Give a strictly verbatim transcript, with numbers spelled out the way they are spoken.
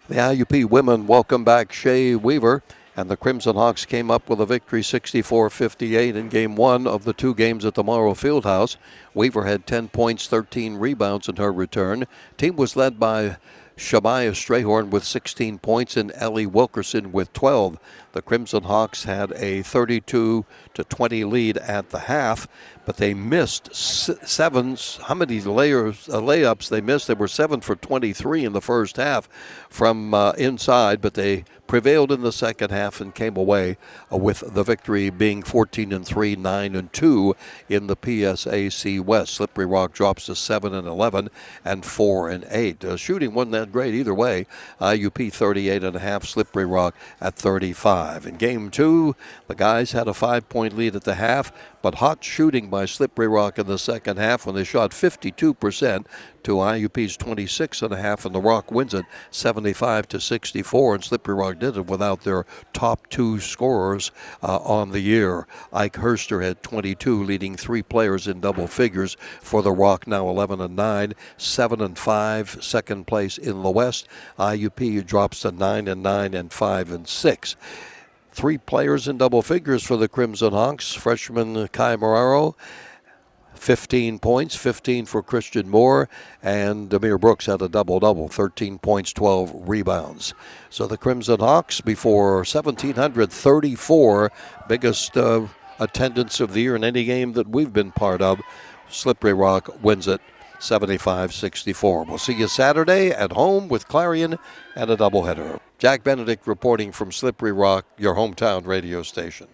The I U P women welcome back Shea Weaver, and the Crimson Hawks came up with a victory sixty-four fifty-eight in game one of the two games at the Morrow Fieldhouse. Weaver had ten points, thirteen rebounds in her return. Team was led by Shamaya Strayhorn with sixteen points and Ellie Wilkerson with twelve. The Crimson Hawks had a thirty-two to twenty lead at the half, but they missed seven. How many layers, uh, layups they missed? They were seven for twenty-three in the first half from uh, inside, but they prevailed in the second half and came away uh, with the victory, being fourteen and three, nine and two in the P S A C West. Slippery Rock drops to seven and eleven and four and eight. Uh, shooting wasn't that great either way. I U P thirty-eight and a half, Slippery Rock at thirty-five. In game two, the guys had a five-point lead at the half, but hot shooting by Slippery Rock in the second half when they shot fifty-two percent to I U P's twenty-six and a half, and the Rock wins it seventy-five to sixty-four, and Slippery Rock did it without their top two scorers uh, on the year. Ike Herster had twenty-two, leading three players in double figures for the Rock, now eleven and nine, seven and five, second place in the West. I U P drops to nine and nine and five and six. Three players in double figures for the Crimson Hawks. Freshman Kai Moraro, fifteen points, fifteen for Christian Moore, and Demir Brooks had a double-double, thirteen points, twelve rebounds. So the Crimson Hawks, before one thousand seven hundred thirty-four, biggest uh, attendance of the year in any game that we've been part of. Slippery Rock wins it seventy-five sixty-four. We'll see you Saturday at home with Clarion and a doubleheader. Jack Benedict reporting from Slippery Rock, your hometown radio station.